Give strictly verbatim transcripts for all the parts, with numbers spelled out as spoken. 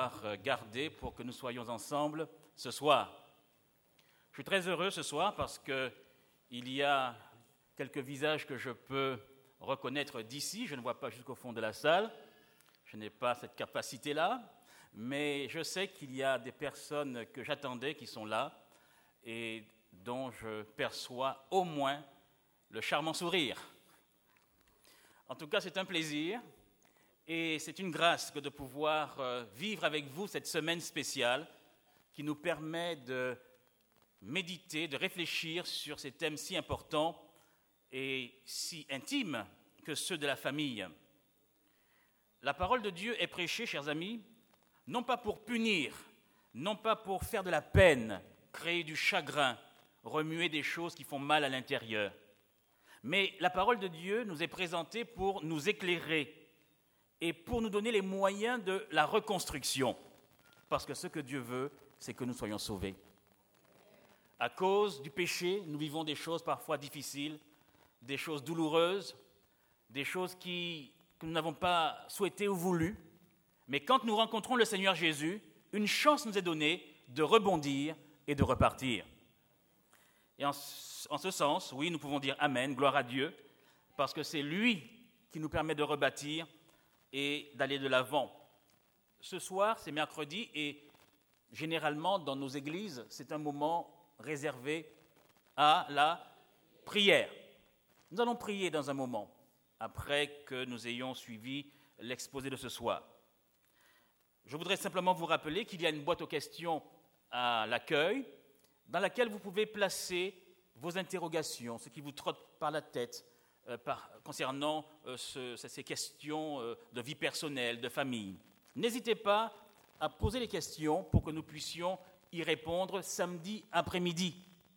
m'avoir gardé pour que nous soyons ensemble ce soir. Je suis très heureux ce soir parce qu'il y a quelques visages que je peux reconnaître d'ici. Je ne vois pas jusqu'au fond de la salle, je n'ai pas cette capacité-là, mais je sais qu'il y a des personnes que j'attendais qui sont là et dont je perçois au moins le charmant sourire. En tout cas, c'est un plaisir. Et c'est une grâce que de pouvoir vivre avec vous cette semaine spéciale qui nous permet de méditer, de réfléchir sur ces thèmes si importants et si intimes que ceux de la famille. La parole de Dieu est prêchée, chers amis, non pas pour punir, non pas pour faire de la peine, créer du chagrin, remuer des choses qui font mal à l'intérieur. Mais la parole de Dieu nous est présentée pour nous éclairer et pour nous donner les moyens de la reconstruction. Parce que ce que Dieu veut, c'est que nous soyons sauvés. À cause du péché, nous vivons des choses parfois difficiles, des choses douloureuses, des choses qui, que nous n'avons pas souhaitées ou voulues. Mais quand nous rencontrons le Seigneur Jésus, une chance nous est donnée de rebondir et de repartir. Et en, en ce sens, oui, nous pouvons dire Amen, gloire à Dieu, parce que c'est lui qui nous permet de rebâtir et d'aller de l'avant. Ce soir, c'est mercredi, et généralement, dans nos églises, c'est un moment réservé à la prière. Nous allons prier dans un moment, après que nous ayons suivi l'exposé de ce soir. Je voudrais simplement vous rappeler qu'il y a une boîte aux questions à l'accueil, dans laquelle vous pouvez placer vos interrogations, ce qui vous trotte par la tête, Euh, par, concernant euh, ce, ces questions euh, de vie personnelle, de famille. N'hésitez pas à poser les questions pour que nous puissions y répondre samedi après-midi.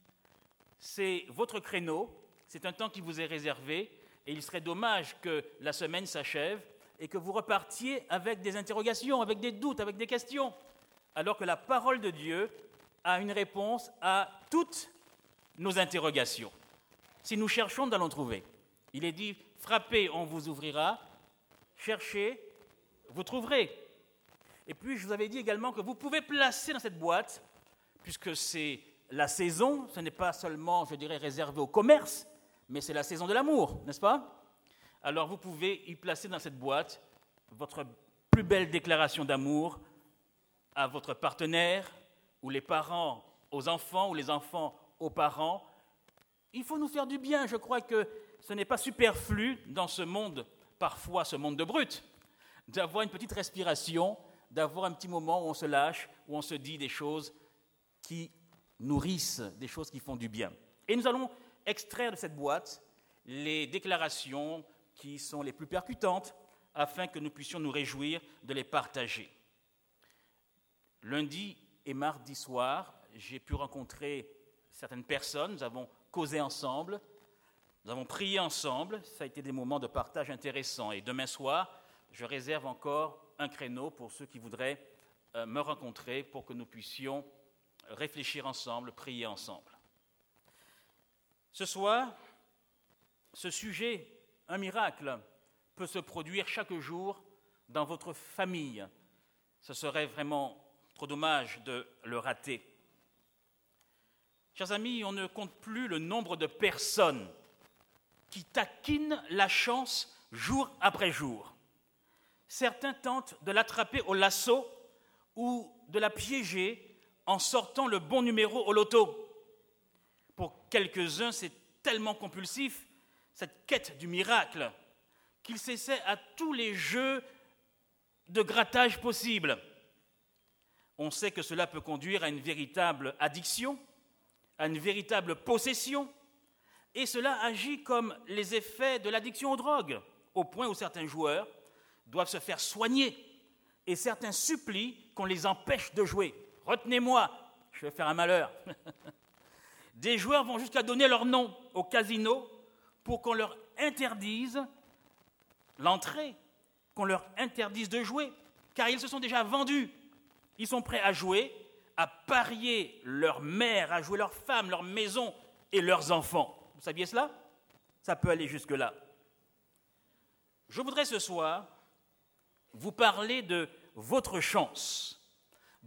C'est votre créneau, c'est un temps qui vous est réservé et il serait dommage que la semaine s'achève et que vous repartiez avec des interrogations, avec des doutes, avec des questions, alors que la parole de Dieu a une réponse à toutes nos interrogations. Si nous cherchons, nous allons trouver. Il est dit, frappez, on vous ouvrira, cherchez, vous trouverez. Et puis, je vous avais dit également que vous pouvez placer dans cette boîte, puisque c'est la saison, ce n'est pas seulement, je dirais, réservé au commerce, mais c'est la saison de l'amour, n'est-ce pas? Alors, vous pouvez y placer dans cette boîte votre plus belle déclaration d'amour à votre partenaire, ou les parents aux enfants, ou les enfants aux parents. Il faut nous faire du bien, je crois que ce n'est pas superflu dans ce monde, parfois ce monde de brut, d'avoir une petite respiration, d'avoir un petit moment où on se lâche, où on se dit des choses qui nourrissent, des choses qui font du bien. Et nous allons extraire de cette boîte les déclarations qui sont les plus percutantes afin que nous puissions nous réjouir de les partager. Lundi et mardi soir, j'ai pu rencontrer certaines personnes, nous avons causé ensemble, nous avons prié ensemble, ça a été des moments de partage intéressants. Et demain soir, je réserve encore un créneau pour ceux qui voudraient euh, me rencontrer pour que nous puissions réfléchir ensemble, prier ensemble. Ce soir, ce sujet, un miracle, peut se produire chaque jour dans votre famille. Ce serait vraiment trop dommage de le rater. Chers amis, on ne compte plus le nombre de personnes qui taquinent la chance jour après jour. Certains tentent de l'attraper au lasso ou de la piéger en sortant le bon numéro au loto. Pour quelques-uns, c'est tellement compulsif, cette quête du miracle, qu'ils s'essaient à tous les jeux de grattage possibles. On sait que cela peut conduire à une véritable addiction, à une véritable possession, et cela agit comme les effets de l'addiction aux drogues, au point où certains joueurs doivent se faire soigner et certains supplient qu'on les empêche de jouer. « Retenez-moi, je vais faire un malheur. » Des joueurs vont jusqu'à donner leur nom au casino pour qu'on leur interdise l'entrée, qu'on leur interdise de jouer, car ils se sont déjà vendus. Ils sont prêts à jouer, à parier leur mère, à jouer leur femme, leur maison et leurs enfants. Vous saviez cela? Ça peut aller jusque-là. Je voudrais ce soir vous parler de votre chance.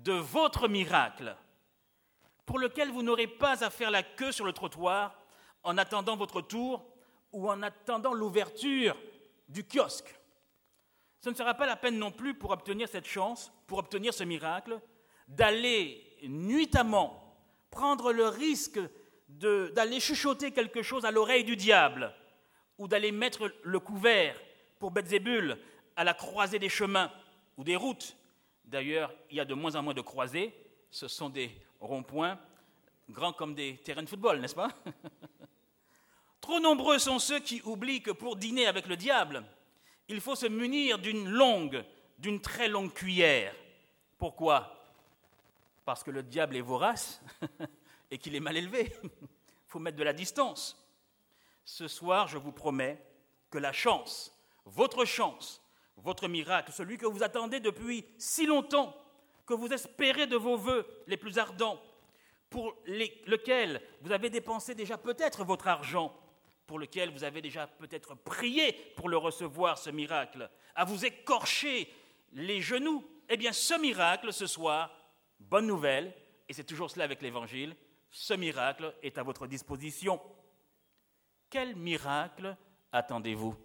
de votre miracle, pour lequel vous n'aurez pas à faire la queue sur le trottoir en attendant votre tour ou en attendant l'ouverture du kiosque. Ce ne sera pas la peine non plus pour obtenir cette chance, pour obtenir ce miracle, d'aller nuitamment prendre le risque de, d'aller chuchoter quelque chose à l'oreille du diable ou d'aller mettre le couvert pour Belzébul à la croisée des chemins ou des routes. D'ailleurs, il y a de moins en moins de croisées, ce sont des ronds-points grands comme des terrains de football, n'est-ce pas? Trop nombreux sont ceux qui oublient que pour dîner avec le diable, il faut se munir d'une longue, d'une très longue cuillère. Pourquoi? Parce que le diable est vorace et qu'il est mal élevé. Il faut mettre de la distance. Ce soir, je vous promets que la chance, votre chance, votre miracle, celui que vous attendez depuis si longtemps, que vous espérez de vos vœux les plus ardents, pour les, lequel vous avez dépensé déjà peut-être votre argent, pour lequel vous avez déjà peut-être prié pour le recevoir, ce miracle, à vous écorcher les genoux, eh bien ce miracle, ce soir, bonne nouvelle, et c'est toujours cela avec l'Évangile, ce miracle est à votre disposition. Quel miracle attendez-vous?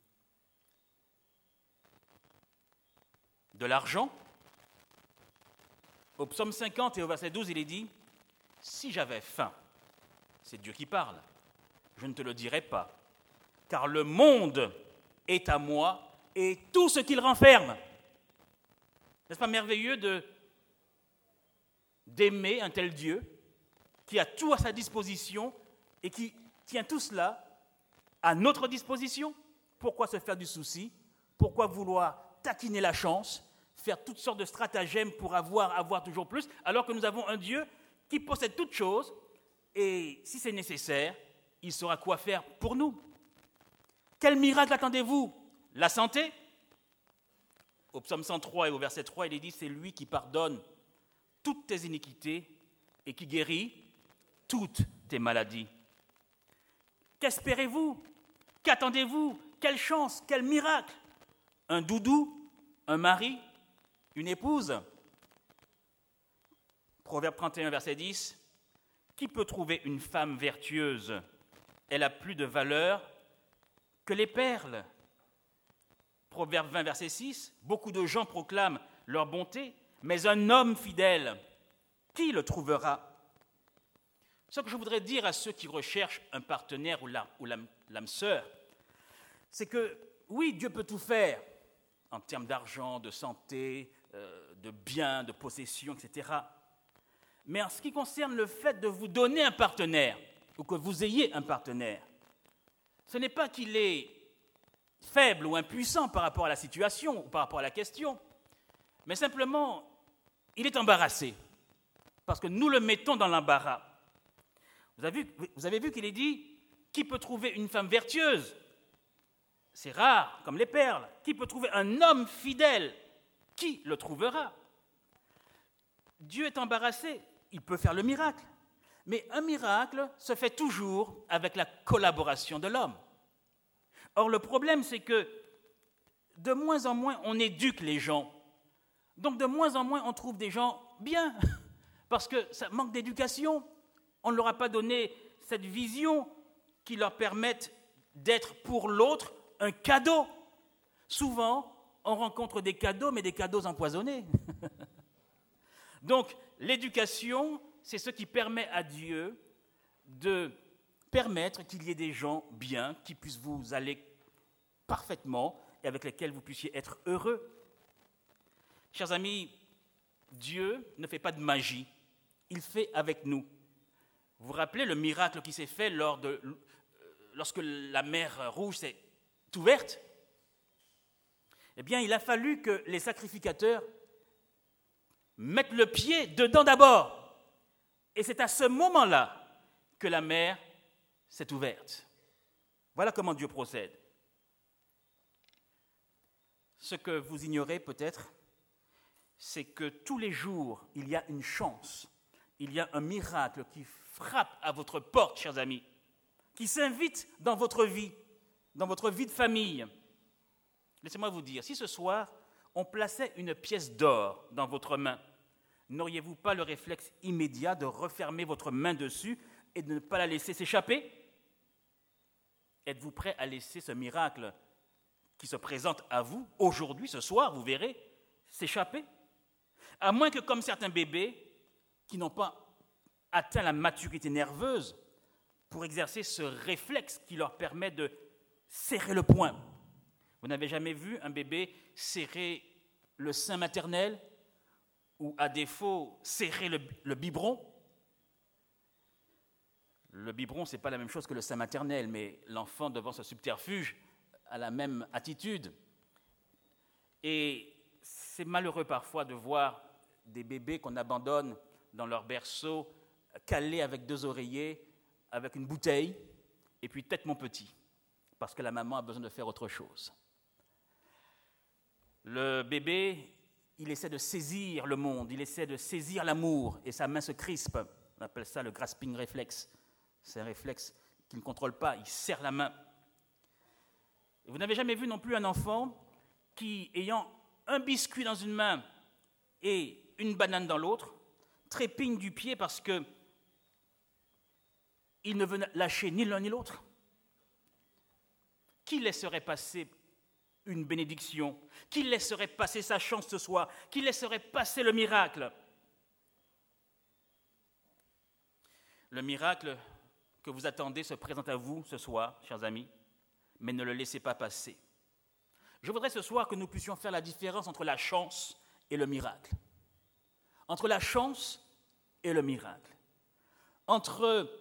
De l'argent? Au psaume cinquante et au verset douze, il est dit « Si j'avais faim, c'est Dieu qui parle, je ne te le dirais pas, car le monde est à moi et tout ce qu'il renferme. » N'est-ce pas merveilleux de, d'aimer un tel Dieu qui a tout à sa disposition et qui tient tout cela à notre disposition? Pourquoi se faire du souci? Pourquoi vouloir taquiner la chance, faire toutes sortes de stratagèmes pour avoir, avoir toujours plus, alors que nous avons un Dieu qui possède toutes choses et, si c'est nécessaire, il saura quoi faire pour nous. Quel miracle attendez-vous? La santé? Au psaume cent trois et au verset trois, il est dit « C'est lui qui pardonne toutes tes iniquités et qui guérit toutes tes maladies. » Qu'espérez-vous? Qu'attendez-vous? Quelle chance? Quel miracle? Un doudou? Un mari? Une épouse? Proverbe trente et un, verset dix. Qui peut trouver une femme vertueuse? Elle a plus de valeur que les perles. Proverbe vingt, verset six. Beaucoup de gens proclament leur bonté, mais un homme fidèle, qui le trouvera? Ce que je voudrais dire à ceux qui recherchent un partenaire ou l'âme, ou l'âme, l'âme sœur, c'est que oui, Dieu peut tout faire en termes d'argent, de santé, euh, de biens, de possessions, et cetera. Mais en ce qui concerne le fait de vous donner un partenaire, ou que vous ayez un partenaire, ce n'est pas qu'il est faible ou impuissant par rapport à la situation ou par rapport à la question, mais simplement, il est embarrassé, parce que nous le mettons dans l'embarras. Vous avez vu, vous avez vu qu'il est dit « Qui peut trouver une femme vertueuse ?» C'est rare, comme les perles. Qui peut trouver un homme fidèle? Qui le trouvera? Dieu est embarrassé, il peut faire le miracle. Mais un miracle se fait toujours avec la collaboration de l'homme. Or, le problème, c'est que de moins en moins, on éduque les gens. Donc, de moins en moins, on trouve des gens bien, parce que ça manque d'éducation. On ne leur a pas donné cette vision qui leur permette d'être pour l'autre un cadeau. Souvent, on rencontre des cadeaux, mais des cadeaux empoisonnés. Donc, l'éducation, c'est ce qui permet à Dieu de permettre qu'il y ait des gens bien, qui puissent vous aller parfaitement et avec lesquels vous puissiez être heureux. Chers amis, Dieu ne fait pas de magie, il fait avec nous. Vous vous rappelez le miracle qui s'est fait lors de, lorsque la mer Rouge s'est ouverte? Eh bien, il a fallu que les sacrificateurs mettent le pied dedans d'abord. Et c'est à ce moment-là que la mer s'est ouverte. Voilà comment Dieu procède. Ce que vous ignorez peut-être, c'est que tous les jours, il y a une chance, il y a un miracle qui frappe à votre porte, chers amis, qui s'invite dans votre vie, dans votre vie de famille. Laissez-moi vous dire, si ce soir, on plaçait une pièce d'or dans votre main, n'auriez-vous pas le réflexe immédiat de refermer votre main dessus et de ne pas la laisser s'échapper? Êtes-vous prêt à laisser ce miracle qui se présente à vous, aujourd'hui, ce soir, vous verrez, s'échapper? À moins que, comme certains bébés qui n'ont pas atteint la maturité nerveuse, pour exercer ce réflexe qui leur permet de serrer le poing. Vous n'avez jamais vu un bébé serrer le sein maternel ou, à défaut, serrer le, le biberon? Le biberon, ce n'est pas la même chose que le sein maternel, mais l'enfant, devant ce subterfuge, a la même attitude. Et c'est malheureux parfois de voir des bébés qu'on abandonne dans leur berceau, calés avec deux oreillers, avec une bouteille, et puis tête mon petit, parce que la maman a besoin de faire autre chose. Le bébé, il essaie de saisir le monde, il essaie de saisir l'amour, et sa main se crispe. On appelle ça le grasping réflexe. C'est un réflexe qu'il ne contrôle pas, il serre la main. Et vous n'avez jamais vu non plus un enfant qui, ayant un biscuit dans une main et une banane dans l'autre, trépigne du pied parce que il ne veut lâcher ni l'un ni l'autre? Qui laisserait passer une bénédiction? Qui laisserait passer sa chance ce soir? Qui laisserait passer le miracle? Le miracle que vous attendez se présente à vous ce soir, chers amis, mais ne le laissez pas passer. Je voudrais ce soir que nous puissions faire la différence entre la chance et le miracle. Entre la chance et le miracle. Entre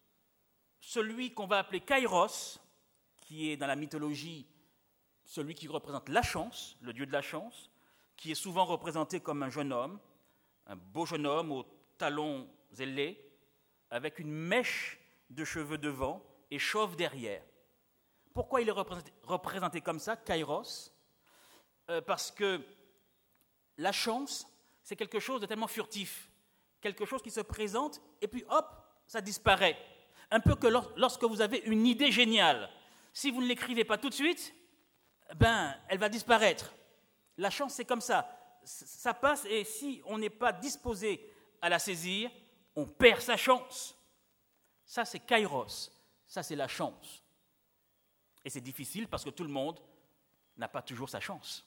celui qu'on va appeler Kairos, qui est dans la mythologie celui qui représente la chance, le dieu de la chance, qui est souvent représenté comme un jeune homme, un beau jeune homme aux talons ailés, avec une mèche de cheveux devant et chauve derrière. Pourquoi il est représenté, représenté comme ça, Kairos? euh, Parce que la chance, c'est quelque chose de tellement furtif, quelque chose qui se présente et puis hop, ça disparaît. Un peu que lorsque vous avez une idée géniale, si vous ne l'écrivez pas tout de suite, ben, elle va disparaître. La chance, c'est comme ça. Ça passe et si on n'est pas disposé à la saisir, on perd sa chance. Ça, c'est Kairos. Ça, c'est la chance. Et c'est difficile parce que tout le monde n'a pas toujours sa chance.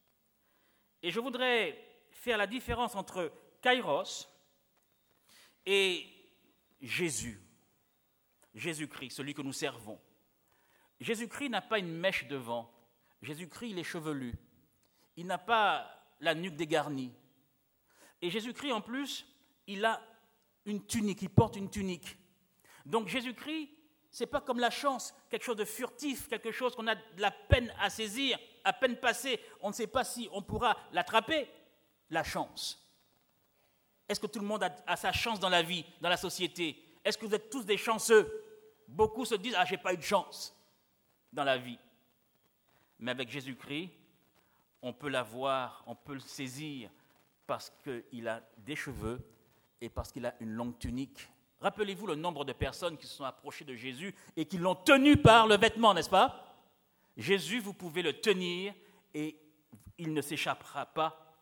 Et je voudrais faire la différence entre Kairos et Jésus. Jésus-Christ, celui que nous servons. Jésus-Christ n'a pas une mèche devant. Jésus-Christ, il est chevelu. Il n'a pas la nuque dégarnie. Et Jésus-Christ, en plus, il a une tunique, il porte une tunique. Donc Jésus-Christ, ce n'est pas comme la chance, quelque chose de furtif, quelque chose qu'on a de la peine à saisir, à peine passé. On ne sait pas si on pourra l'attraper, la chance. Est-ce que tout le monde a, a sa chance dans la vie, dans la société? Est-ce que vous êtes tous des chanceux? Beaucoup se disent « Ah, je n'ai pas eu de chance dans la vie ». Mais avec Jésus-Christ, on peut l'avoir, on peut le saisir parce qu'il a des cheveux et parce qu'il a une longue tunique. Rappelez-vous le nombre de personnes qui se sont approchées de Jésus et qui l'ont tenu par le vêtement, n'est-ce pas? Jésus, vous pouvez le tenir et il ne s'échappera pas.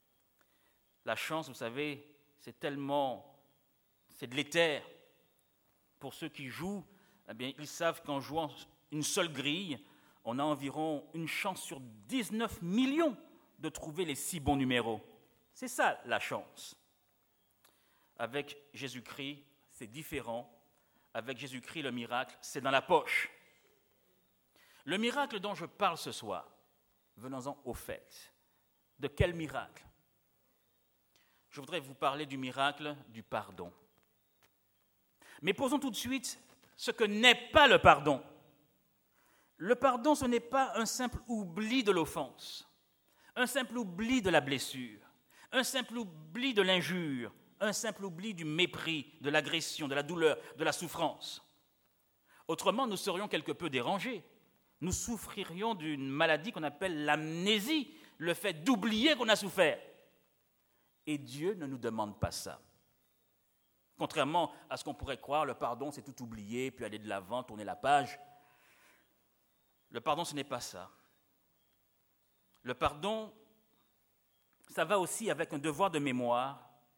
La chance, vous savez, c'est tellement, c'est de l'éther. Pour ceux qui jouent, eh bien, ils savent qu'en jouant une seule grille, on a environ une chance sur dix-neuf millions de trouver les six bons numéros. C'est ça la chance. Avec Jésus-Christ, c'est différent. Avec Jésus-Christ, le miracle, c'est dans la poche. Le miracle dont je parle ce soir, venons-en au fait. De quel miracle? Je voudrais vous parler du miracle du pardon. Mais posons tout de suite ce que n'est pas le pardon. Le pardon, ce n'est pas un simple oubli de l'offense, un simple oubli de la blessure, un simple oubli de l'injure, un simple oubli du mépris, de l'agression, de la douleur, de la souffrance. Autrement, nous serions quelque peu dérangés. Nous souffririons d'une maladie qu'on appelle l'amnésie, le fait d'oublier qu'on a souffert. Et Dieu ne nous demande pas ça. Contrairement à ce qu'on pourrait croire, le pardon, c'est tout oublier, puis aller de l'avant, tourner la page. Le pardon, ce n'est pas ça. Le pardon, ça va aussi avec un devoir de mémoire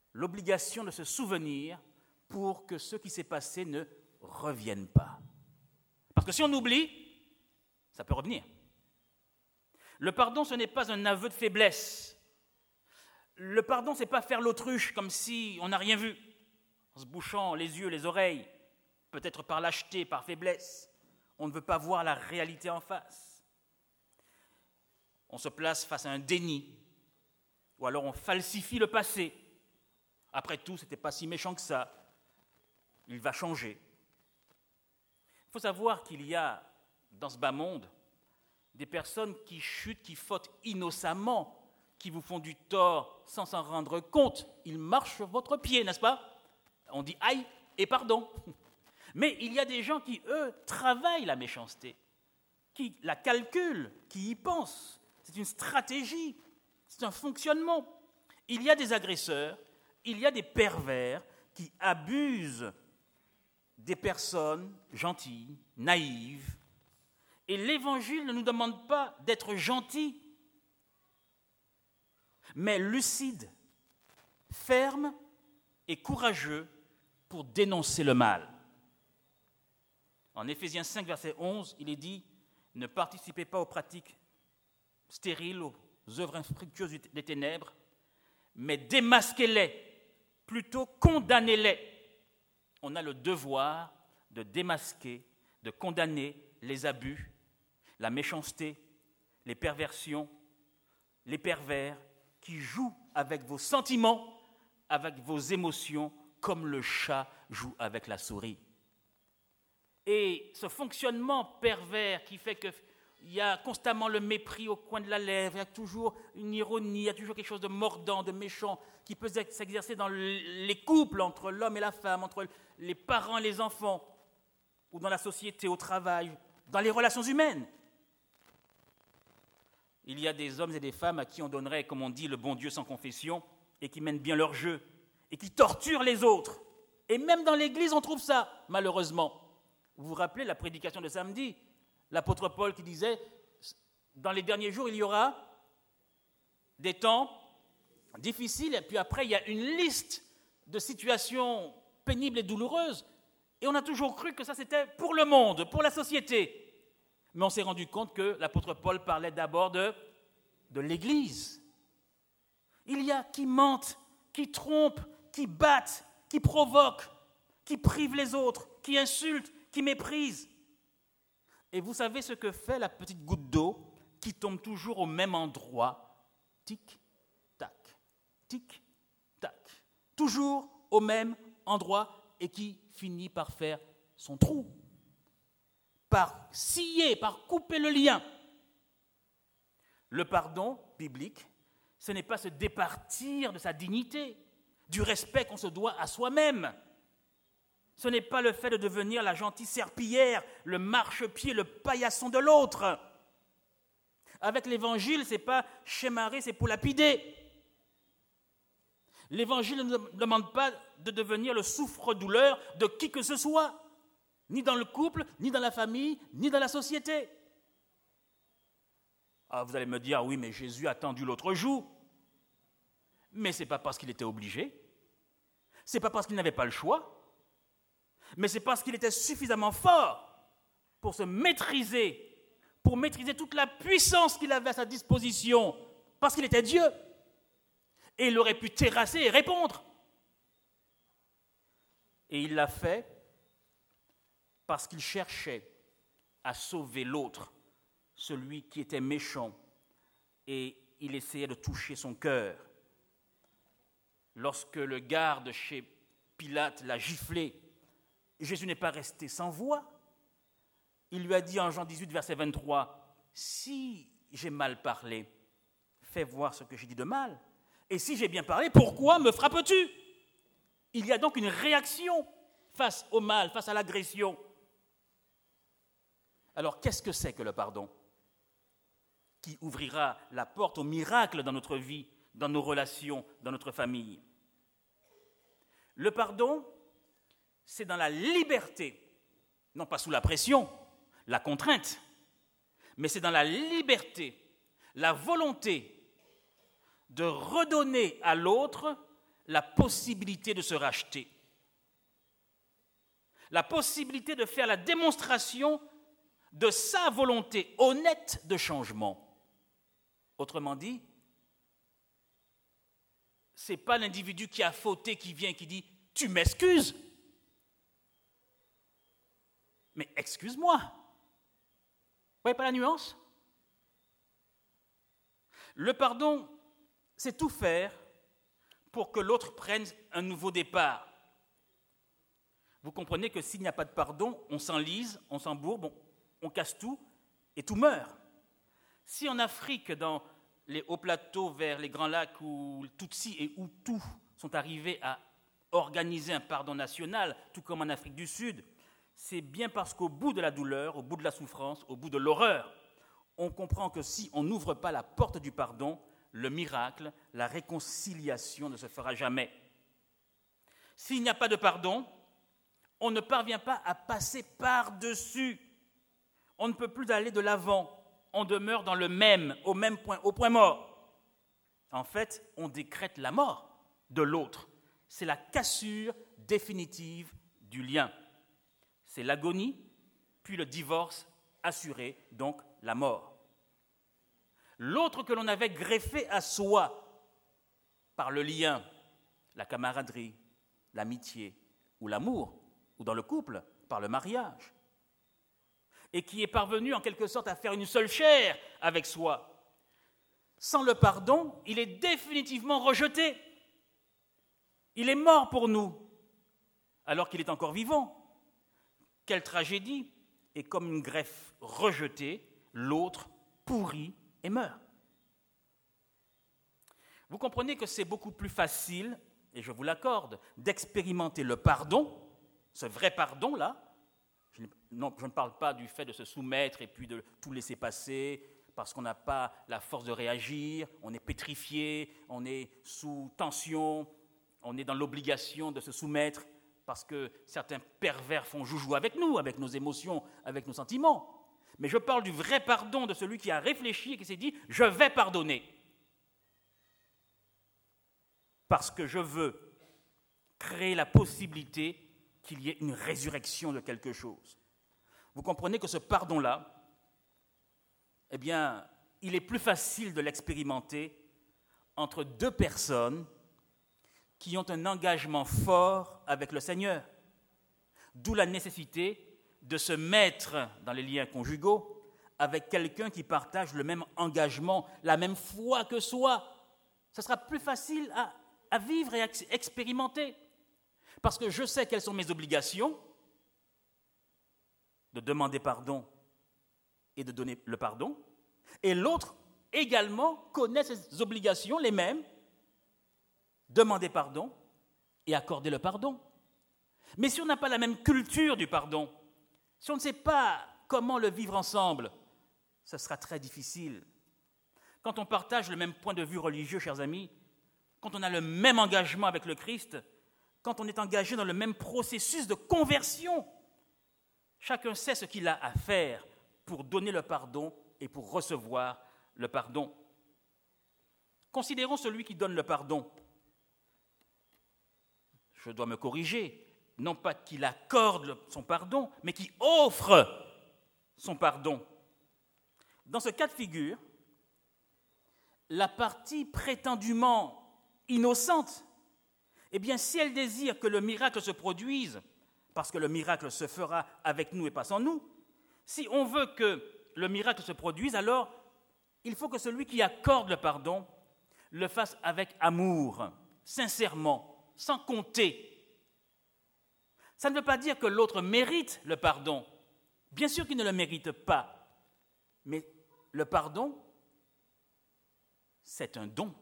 l'obligation de se souvenir pour que ce qui s'est passé ne revienne pas. Parce que si on oublie, ça peut revenir. Le pardon, ce n'est pas un aveu de faiblesse. Le pardon, ce n'est pas faire l'autruche comme si on n'a rien vu, en se bouchant les yeux, les oreilles, peut-être par lâcheté, par faiblesse. On ne veut pas voir la réalité en face. On se place face à un déni, ou alors on falsifie le passé. Après tout, ce n'était pas si méchant que ça. Il va changer. Il faut savoir qu'il y a, dans ce bas monde, des personnes qui chutent, qui fautent innocemment, qui vous font du tort sans s'en rendre compte. Ils marchent sur votre pied, n'est-ce pas? On dit aïe et pardon. Mais il y a des gens qui, eux, travaillent la méchanceté, qui la calculent, qui y pensent. C'est une stratégie, c'est un fonctionnement. Il y a des agresseurs, il y a des pervers qui abusent des personnes gentilles, naïves. Et l'Évangile ne nous demande pas d'être gentils, mais lucide, ferme et courageux pour dénoncer le mal. En Éphésiens cinq, verset onze, il est dit « Ne participez pas aux pratiques stériles, aux œuvres infructueuses des ténèbres, mais démasquez-les, plutôt condamnez-les. » On a le devoir de démasquer, de condamner les abus, la méchanceté, les perversions, les pervers qui jouent avec vos sentiments, avec vos émotions, comme le chat joue avec la souris. Et ce fonctionnement pervers qui fait qu'il y a constamment le mépris au coin de la lèvre, il y a toujours une ironie, il y a toujours quelque chose de mordant, de méchant, qui peut s'exercer dans les couples entre l'homme et la femme, entre les parents et les enfants, ou dans la société, au travail, dans les relations humaines. Il y a des hommes et des femmes à qui on donnerait, comme on dit, le bon Dieu sans confession, et qui mènent bien leur jeu, et qui torturent les autres. Et même dans l'Église, on trouve ça, malheureusement. Vous vous rappelez la prédication de samedi, l'apôtre Paul qui disait, dans les derniers jours, il y aura des temps difficiles, et puis après, il y a une liste de situations pénibles et douloureuses, et on a toujours cru que ça, c'était pour le monde, pour la société. Mais on s'est rendu compte que l'apôtre Paul parlait d'abord de, de l'Église. Il y a qui mentent, qui trompent, qui battent, qui provoquent, qui privent les autres, qui insultent, qui méprisent. Et vous savez ce que fait la petite goutte d'eau qui tombe toujours au même endroit? Tic, tac, tic, tac. Toujours au même endroit et qui finit par faire son trou, par scier, par couper le lien. Le pardon biblique, ce n'est pas se départir de sa dignité, du respect qu'on se doit à soi-même. Ce n'est pas le fait de devenir la gentille serpillière, le marchepied, le paillasson de l'autre. Avec l'Évangile, ce n'est pas schémarer, c'est pour lapider. L'Évangile ne nous demande pas de devenir le souffre-douleur de qui que ce soit, ni dans le couple, ni dans la famille, ni dans la société. Ah, vous allez me dire, oui, mais Jésus a tendu l'autre joue. Mais ce n'est pas parce qu'il était obligé, ce n'est pas parce qu'il n'avait pas le choix, mais c'est parce qu'il était suffisamment fort pour se maîtriser, pour maîtriser toute la puissance qu'il avait à sa disposition, parce qu'il était Dieu. Et il aurait pu terrasser et répondre. Et il l'a fait parce qu'il cherchait à sauver l'autre, celui qui était méchant, et il essayait de toucher son cœur. Lorsque le garde chez Pilate l'a giflé, Jésus n'est pas resté sans voix. Il lui a dit en Jean dix-huit, verset vingt-trois, « Si j'ai mal parlé, fais voir ce que j'ai dit de mal. Et si j'ai bien parlé, pourquoi me frappes-tu » Il y a donc une réaction face au mal, face à l'agression. Alors, qu'est-ce que c'est que le pardon qui ouvrira la porte au miracle dans notre vie, dans nos relations, dans notre famille? Le pardon, c'est dans la liberté, non pas sous la pression, la contrainte, mais c'est dans la liberté, la volonté de redonner à l'autre la possibilité de se racheter, la possibilité de faire la démonstration de sa volonté honnête de changement. Autrement dit, ce n'est pas l'individu qui a fauté qui vient et qui dit « tu m'excuses ». Mais excuse-moi. Vous voyez pas la nuance? Le pardon, c'est tout faire pour que l'autre prenne un nouveau départ. Vous comprenez que s'il n'y a pas de pardon, on s'enlise, on s'embourbe, on, on casse tout et tout meurt. Si en Afrique, dans les hauts plateaux vers les Grands Lacs où Tutsi et Hutu sont arrivés à organiser un pardon national, tout comme en Afrique du Sud, c'est bien parce qu'au bout de la douleur, au bout de la souffrance, au bout de l'horreur, on comprend que si on n'ouvre pas la porte du pardon, le miracle, la réconciliation ne se fera jamais. S'il n'y a pas de pardon, on ne parvient pas à passer par-dessus. On ne peut plus aller de l'avant. On demeure dans le même, au même point, au point mort. En fait, on décrète la mort de l'autre. C'est la cassure définitive du lien. C'est l'agonie, puis le divorce assuré, donc la mort. L'autre que l'on avait greffé à soi par le lien, la camaraderie, l'amitié ou l'amour, ou dans le couple, par le mariage, et qui est parvenu en quelque sorte à faire une seule chair avec soi. Sans le pardon, il est définitivement rejeté. Il est mort pour nous, alors qu'il est encore vivant. Quelle tragédie! Et comme une greffe rejetée, l'autre pourrit et meurt. Vous comprenez que c'est beaucoup plus facile, et je vous l'accorde, d'expérimenter le pardon, ce vrai pardon-là. Je ne, non, je ne parle pas du fait de se soumettre et puis de tout laisser passer parce qu'on n'a pas la force de réagir, on est pétrifié, on est sous tension, on est dans l'obligation de se soumettre parce que certains pervers font joujou avec nous, avec nos émotions, avec nos sentiments. Mais je parle du vrai pardon de celui qui a réfléchi et qui s'est dit « je vais pardonner ». Parce que je veux créer la possibilité qu'il y ait une résurrection de quelque chose. Vous comprenez que ce pardon-là, eh bien, il est plus facile de l'expérimenter entre deux personnes qui ont un engagement fort avec le Seigneur. D'où la nécessité de se mettre dans les liens conjugaux avec quelqu'un qui partage le même engagement, la même foi que soi. Ce sera plus facile à, à vivre et à expérimenter. Parce que je sais quelles sont mes obligations, de demander pardon et de donner le pardon, et l'autre également connaît ses obligations, les mêmes, demander pardon et accorder le pardon. Mais si on n'a pas la même culture du pardon, si on ne sait pas comment le vivre ensemble, ce sera très difficile. Quand on partage le même point de vue religieux, chers amis, quand on a le même engagement avec le Christ, quand on est engagé dans le même processus de conversion, chacun sait ce qu'il a à faire pour donner le pardon et pour recevoir le pardon. Considérons celui qui donne le pardon. Je dois me corriger, non pas qu'il accorde son pardon, mais qu'il offre son pardon. Dans ce cas de figure, la partie prétendument innocente, eh bien, si elle désire que le miracle se produise, parce que le miracle se fera avec nous et pas sans nous, si on veut que le miracle se produise, alors il faut que celui qui accorde le pardon le fasse avec amour, sincèrement, sans compter. Ça ne veut pas dire que l'autre mérite le pardon. Bien sûr qu'il ne le mérite pas. Mais le pardon, c'est un don.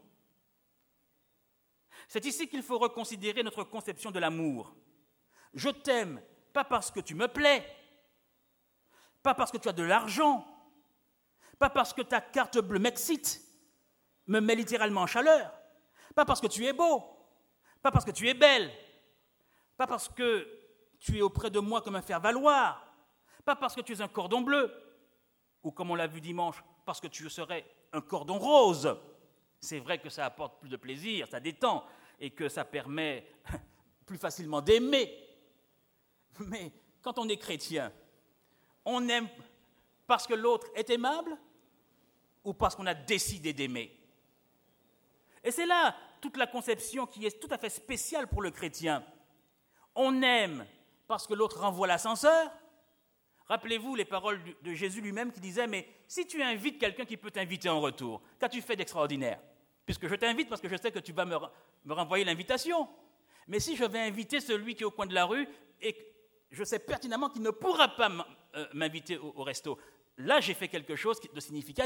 C'est ici qu'il faut reconsidérer notre conception de l'amour. Je t'aime, pas parce que tu me plais, pas parce que tu as de l'argent, pas parce que ta carte bleue m'excite, me met littéralement en chaleur, pas parce que tu es beau, pas parce que tu es belle, pas parce que tu es auprès de moi comme un faire-valoir, pas parce que tu es un cordon bleu, ou comme on l'a vu dimanche, parce que tu serais un cordon rose. C'est vrai que ça apporte plus de plaisir, ça détend, et que ça permet plus facilement d'aimer. Mais quand on est chrétien, on aime parce que l'autre est aimable ou parce qu'on a décidé d'aimer? Et c'est là toute la conception qui est tout à fait spéciale pour le chrétien. On aime parce que l'autre renvoie l'ascenseur. Rappelez-vous les paroles de Jésus lui-même qui disait « Mais si tu invites quelqu'un qui peut t'inviter en retour, qu'as-tu fait d'extraordinaire? Puisque je t'invite parce que je sais que tu vas me, me renvoyer l'invitation. Mais si je vais inviter celui qui est au coin de la rue et je sais pertinemment qu'il ne pourra pas m'inviter au, au resto, là j'ai fait quelque chose de significatif. »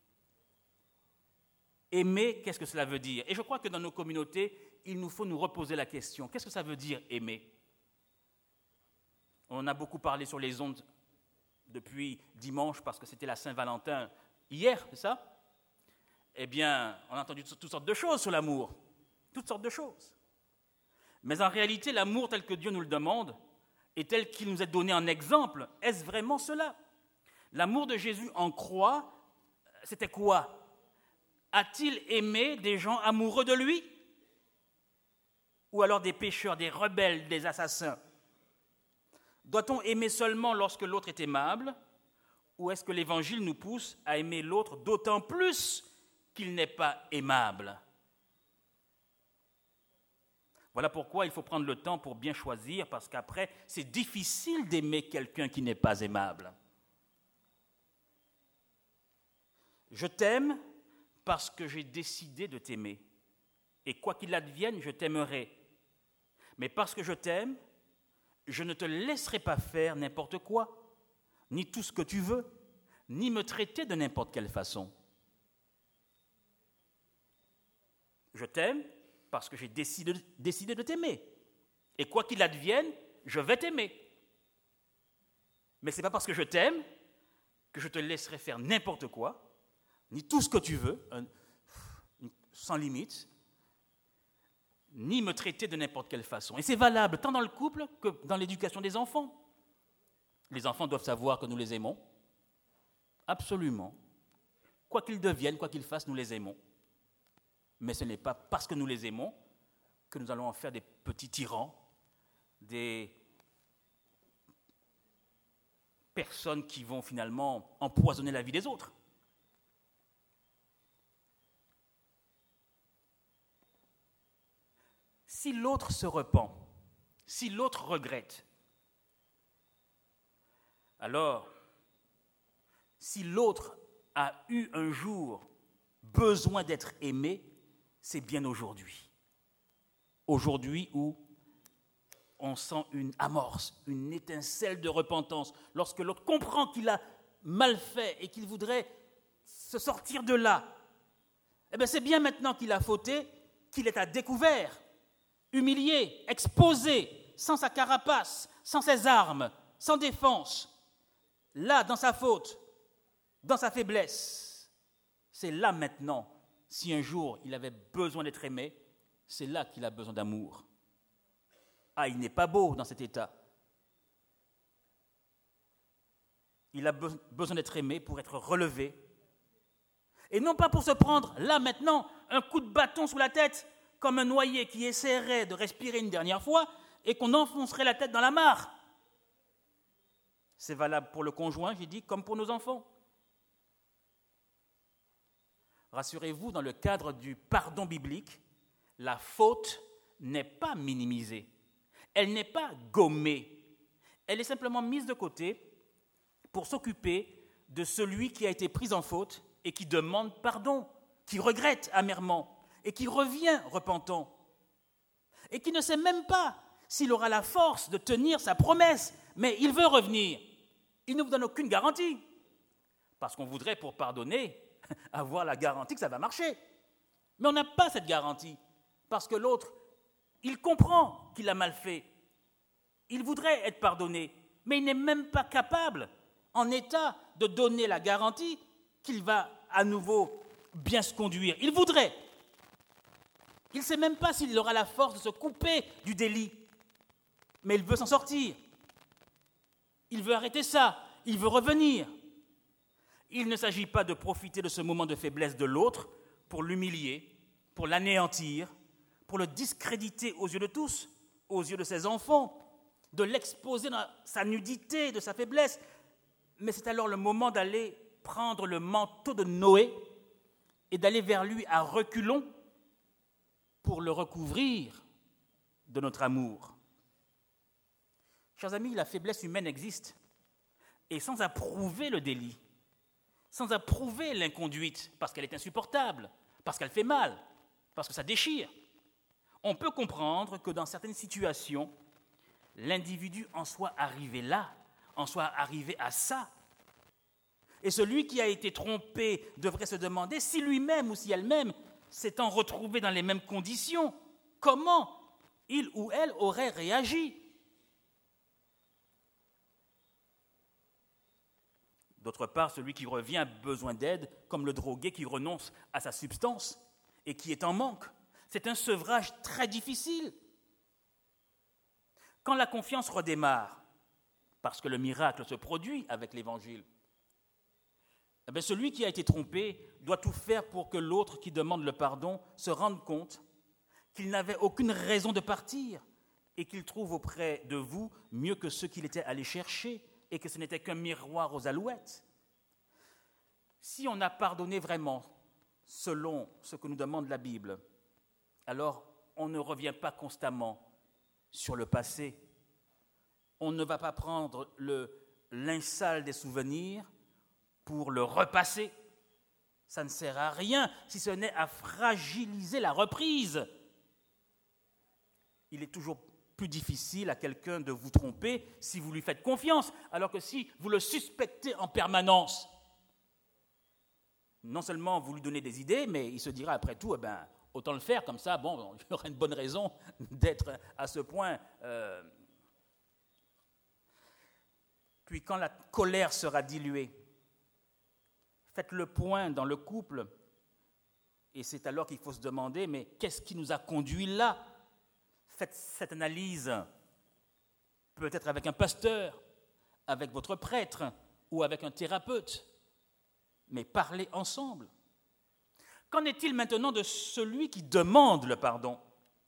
Aimer, qu'est-ce que cela veut dire? Et je crois que dans nos communautés, il nous faut nous reposer la question. Qu'est-ce que ça veut dire aimer? On en a beaucoup parlé sur les ondes depuis dimanche parce que c'était la Saint-Valentin hier, c'est ça? Eh bien, on a entendu toutes sortes de choses sur l'amour, toutes sortes de choses. Mais en réalité, l'amour tel que Dieu nous le demande et tel qu'il nous est donné en exemple, est-ce vraiment cela? L'amour de Jésus en croix, c'était quoi? A-t-il aimé des gens amoureux de lui? Ou alors des pécheurs, des rebelles, des assassins? Doit-on aimer seulement lorsque l'autre est aimable? Ou est-ce que l'Évangile nous pousse à aimer l'autre d'autant plus qu'il n'est pas aimable? Voilà pourquoi il faut prendre le temps pour bien choisir, parce qu'après, c'est difficile d'aimer quelqu'un qui n'est pas aimable. Je t'aime parce que j'ai décidé de t'aimer. Et quoi qu'il advienne, je t'aimerai. Mais parce que je t'aime, je ne te laisserai pas faire n'importe quoi, ni tout ce que tu veux, ni me traiter de n'importe quelle façon. Je t'aime parce que j'ai décidé, décidé de t'aimer. Et quoi qu'il advienne, je vais t'aimer. Mais ce n'est pas parce que je t'aime que je te laisserai faire n'importe quoi, ni tout ce que tu veux, un, sans limite, ni me traiter de n'importe quelle façon. Et c'est valable tant dans le couple que dans l'éducation des enfants. Les enfants doivent savoir que nous les aimons. Absolument. Quoi qu'ils deviennent, quoi qu'ils fassent, nous les aimons. Mais ce n'est pas parce que nous les aimons que nous allons en faire des petits tyrans, des personnes qui vont finalement empoisonner la vie des autres. Si l'autre se repent, si l'autre regrette, alors, si l'autre a eu un jour besoin d'être aimé, c'est bien aujourd'hui. Aujourd'hui où on sent une amorce, une étincelle de repentance, lorsque l'autre comprend qu'il a mal fait et qu'il voudrait se sortir de là. Eh bien, c'est bien maintenant qu'il a fauté, qu'il est à découvert, humilié, exposé, sans sa carapace, sans ses armes, sans défense. Là, dans sa faute, dans sa faiblesse, c'est là maintenant, si un jour il avait besoin d'être aimé, c'est là qu'il a besoin d'amour. Ah, il n'est pas beau dans cet état. Il a be- besoin d'être aimé pour être relevé. Et non pas pour se prendre, là maintenant, un coup de bâton sous la tête, comme un noyé qui essaierait de respirer une dernière fois et qu'on enfoncerait la tête dans la mare. C'est valable pour le conjoint, j'ai dit, comme pour nos enfants. Rassurez-vous, dans le cadre du pardon biblique, la faute n'est pas minimisée. Elle n'est pas gommée. Elle est simplement mise de côté pour s'occuper de celui qui a été pris en faute et qui demande pardon, qui regrette amèrement et qui revient repentant et qui ne sait même pas s'il aura la force de tenir sa promesse, mais il veut revenir. Il ne vous donne aucune garantie, parce qu'on voudrait, pour pardonner, avoir la garantie que ça va marcher. Mais on n'a pas cette garantie, parce que l'autre, il comprend qu'il a mal fait. Il voudrait être pardonné, mais il n'est même pas capable, en état, de donner la garantie qu'il va à nouveau bien se conduire. Il voudrait. Il ne sait même pas s'il aura la force de se couper du délit, mais il veut s'en sortir. Il veut arrêter ça, il veut revenir. Il ne s'agit pas de profiter de ce moment de faiblesse de l'autre pour l'humilier, pour l'anéantir, pour le discréditer aux yeux de tous, aux yeux de ses enfants, de l'exposer dans sa nudité, de sa faiblesse. Mais c'est alors le moment d'aller prendre le manteau de Noé et d'aller vers lui à reculons pour le recouvrir de notre amour. Chers amis, la faiblesse humaine existe. Et sans approuver le délit, sans approuver l'inconduite, parce qu'elle est insupportable, parce qu'elle fait mal, parce que ça déchire, on peut comprendre que dans certaines situations, l'individu en soit arrivé là, en soit arrivé à ça. Et celui qui a été trompé devrait se demander si lui-même ou si elle-même s'étant retrouvé dans les mêmes conditions, comment il ou elle aurait réagi. D'autre part, celui qui revient a besoin d'aide, comme le drogué qui renonce à sa substance et qui est en manque. C'est un sevrage très difficile. Quand la confiance redémarre, parce que le miracle se produit avec l'Évangile, eh bien, celui qui a été trompé doit tout faire pour que l'autre qui demande le pardon se rende compte qu'il n'avait aucune raison de partir et qu'il trouve auprès de vous mieux que ceux qu'il était allé chercher et que ce n'était qu'un miroir aux alouettes. Si on a pardonné vraiment selon ce que nous demande la Bible, alors on ne revient pas constamment sur le passé. On ne va pas prendre le linge sale des souvenirs pour le repasser. Ça ne sert à rien si ce n'est à fragiliser la reprise. Il est toujours plus difficile à quelqu'un de vous tromper si vous lui faites confiance, alors que si vous le suspectez en permanence, non seulement vous lui donnez des idées, mais il se dira après tout, eh ben, autant le faire, comme ça, bon, il y aura une bonne raison d'être à ce point. Euh... Puis quand la colère sera diluée, faites le point dans le couple, et c'est alors qu'il faut se demander, mais qu'est-ce qui nous a conduits là ? Faites cette analyse, peut-être avec un pasteur, avec votre prêtre ou avec un thérapeute, mais parlez ensemble. Qu'en est-il maintenant de celui qui demande le pardon ?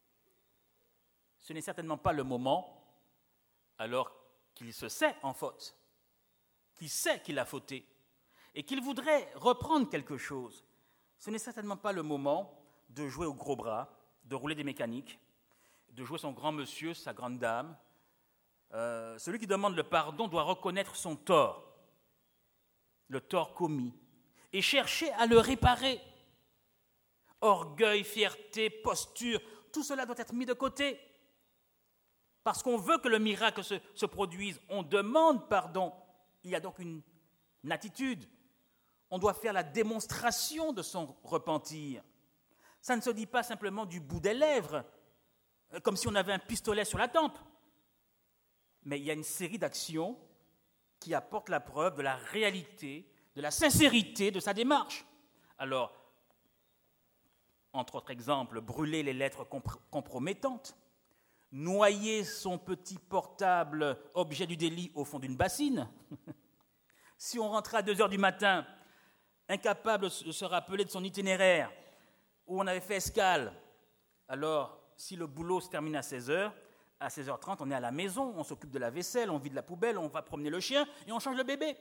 Ce n'est certainement pas le moment, alors qu'il se sait en faute, qu'il sait qu'il a fauté, et qu'il voudrait reprendre quelque chose. Ce n'est certainement pas le moment de jouer au gros bras, de rouler des mécaniques, de jouer son grand monsieur, sa grande dame. Euh, celui qui demande le pardon doit reconnaître son tort, le tort commis, et chercher à le réparer. Orgueil, fierté, posture, tout cela doit être mis de côté. Parce qu'on veut que le miracle se, se produise, on demande pardon. Il y a donc une, une attitude. On doit faire la démonstration de son repentir. Ça ne se dit pas simplement du bout des lèvres, comme si on avait un pistolet sur la tempe. Mais il y a une série d'actions qui apportent la preuve de la réalité, de la sincérité de sa démarche. Alors, entre autres exemples, brûler les lettres compromettantes, noyer son petit portable, objet du délit, au fond d'une bassine. Si on rentrait à deux heures du matin, incapable de se rappeler de son itinéraire, où on avait fait escale, alors, si le boulot se termine à seize heures, à seize heures trente, on est à la maison, on s'occupe de la vaisselle, on vide la poubelle, on va promener le chien et on change le bébé.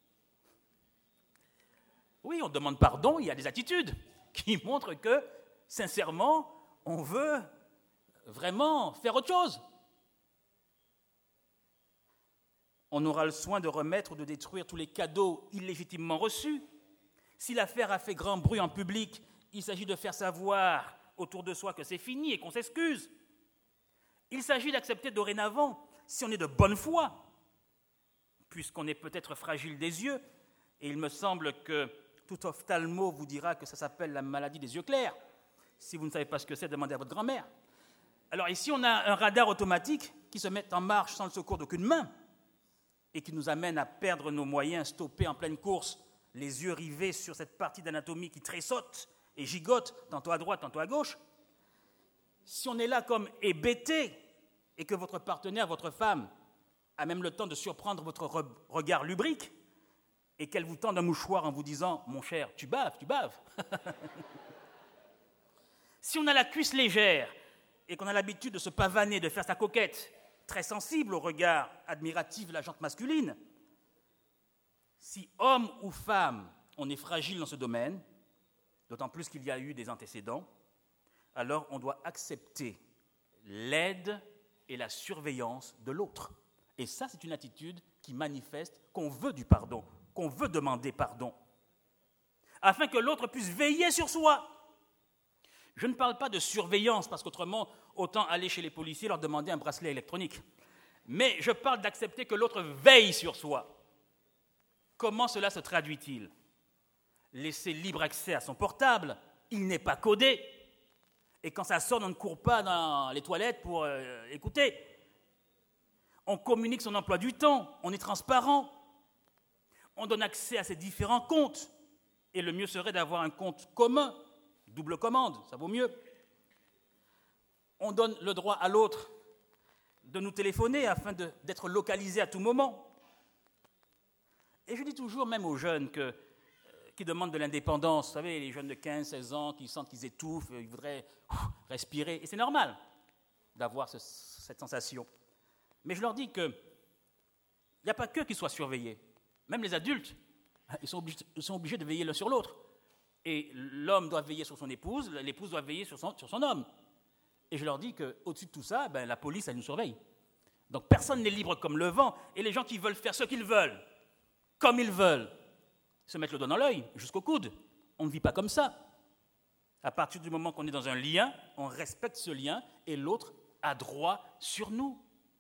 Oui, on demande pardon, il y a des attitudes qui montrent que, sincèrement, on veut vraiment faire autre chose. On aura le soin de remettre ou de détruire tous les cadeaux illégitimement reçus. Si l'affaire a fait grand bruit en public, il s'agit de faire savoir autour de soi que c'est fini et qu'on s'excuse. Il s'agit d'accepter dorénavant, si on est de bonne foi, puisqu'on est peut-être fragile des yeux, et il me semble que tout ophtalmo vous dira que ça s'appelle la maladie des yeux clairs. Si vous ne savez pas ce que c'est, demandez à votre grand-mère. Alors ici, on a un radar automatique qui se met en marche sans le secours d'aucune main et qui nous amène à perdre nos moyens, stoppés en pleine course, les yeux rivés sur cette partie d'anatomie qui tressaute et gigote, tantôt à droite, tantôt à gauche. Si on est là comme hébété et que votre partenaire, votre femme, a même le temps de surprendre votre re- regard lubrique et qu'elle vous tende un mouchoir en vous disant « Mon cher, tu baves, tu baves ». Si on a la cuisse légère et qu'on a l'habitude de se pavaner, de faire sa coquette, très sensible au regard admiratif de la gente masculine, si homme ou femme, on est fragile dans ce domaine, d'autant plus qu'il y a eu des antécédents, alors on doit accepter l'aide et la surveillance de l'autre. Et ça, c'est une attitude qui manifeste qu'on veut du pardon, qu'on veut demander pardon, afin que l'autre puisse veiller sur soi. Je ne parle pas de surveillance, parce qu'autrement, autant aller chez les policiers et leur demander un bracelet électronique. Mais je parle d'accepter que l'autre veille sur soi. Comment cela se traduit-il ? Laisser libre accès à son portable, il n'est pas codé. Et quand ça sonne, on ne court pas dans les toilettes pour euh, écouter. On communique son emploi du temps, on est transparent. On donne accès à ses différents comptes. Et le mieux serait d'avoir un compte commun, double commande, ça vaut mieux. On donne le droit à l'autre de nous téléphoner afin de, d'être localisé à tout moment. Et je dis toujours, même aux jeunes que, euh, qui demandent de l'indépendance, vous savez, les jeunes de quinze, seize ans qui sentent qu'ils étouffent, ils voudraient ouf, respirer, et c'est normal d'avoir ce, cette sensation. Mais je leur dis qu'il n'y a pas qu'eux qui soient surveillés, même les adultes, ils sont, obligés, ils sont obligés de veiller l'un sur l'autre. Et l'homme doit veiller sur son épouse, l'épouse doit veiller sur son, sur son homme. Et je leur dis qu'au-dessus de tout ça, ben, la police, elle nous surveille. Donc personne n'est libre comme le vent, et les gens qui veulent faire ce qu'ils veulent, comme ils veulent, se mettre le doigt dans l'œil, jusqu'au coude. On ne vit pas comme ça. À partir du moment qu'on est dans un lien, on respecte ce lien et l'autre a droit sur nous.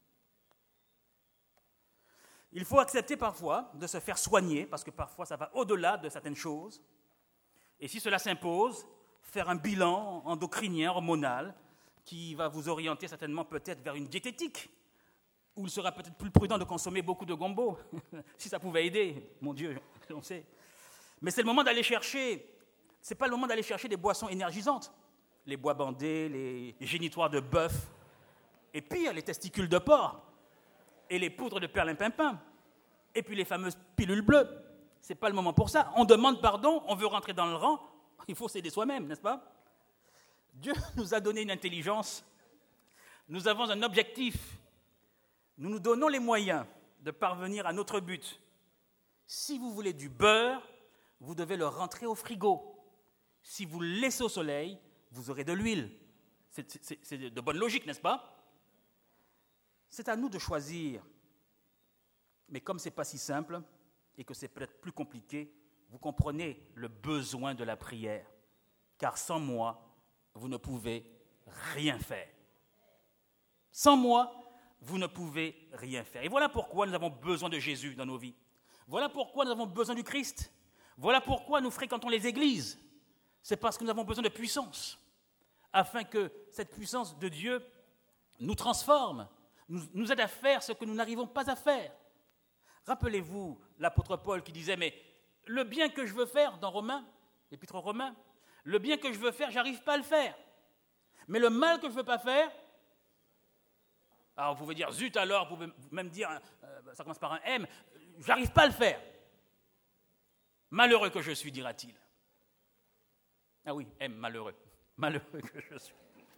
Il faut accepter parfois de se faire soigner, parce que parfois ça va au-delà de certaines choses. Et si cela s'impose, faire un bilan endocrinien, hormonal, qui va vous orienter certainement peut-être vers une diététique, où il sera peut-être plus prudent de consommer beaucoup de gombo, si ça pouvait aider, mon Dieu, on sait. Mais c'est le moment d'aller chercher, c'est pas le moment d'aller chercher des boissons énergisantes, les bois bandés, les génitoires de bœuf, et pire, les testicules de porc, et les poudres de perlimpinpin, et puis les fameuses pilules bleues. C'est pas le moment pour ça. On demande pardon, on veut rentrer dans le rang, il faut s'aider soi-même, n'est-ce pas ? Dieu nous a donné une intelligence, nous avons un objectif, nous nous donnons les moyens de parvenir à notre but. Si vous voulez du beurre, vous devez le rentrer au frigo. Si vous le laissez au soleil, vous aurez de l'huile. C'est, c'est, c'est de bonne logique, n'est-ce pas ? C'est à nous de choisir. Mais comme ce n'est pas si simple et que c'est peut-être plus compliqué, vous comprenez le besoin de la prière. Car sans moi, vous ne pouvez rien faire. Sans moi, vous ne pouvez rien faire. Et voilà pourquoi nous avons besoin de Jésus dans nos vies. Voilà pourquoi nous avons besoin du Christ. Voilà pourquoi nous fréquentons les églises. C'est parce que nous avons besoin de puissance, afin que cette puissance de Dieu nous transforme, nous, nous aide à faire ce que nous n'arrivons pas à faire. Rappelez-vous l'apôtre Paul qui disait, mais le bien que je veux faire, dans Romains, l'épître aux Romains, le bien que je veux faire, j'arrive pas à le faire. Mais le mal que je ne veux pas faire, alors vous pouvez dire, zut alors, vous pouvez même dire, euh, ça commence par un M, j'arrive pas à le faire. Malheureux que je suis, dira-t-il. Ah oui, M, malheureux. Malheureux que je suis.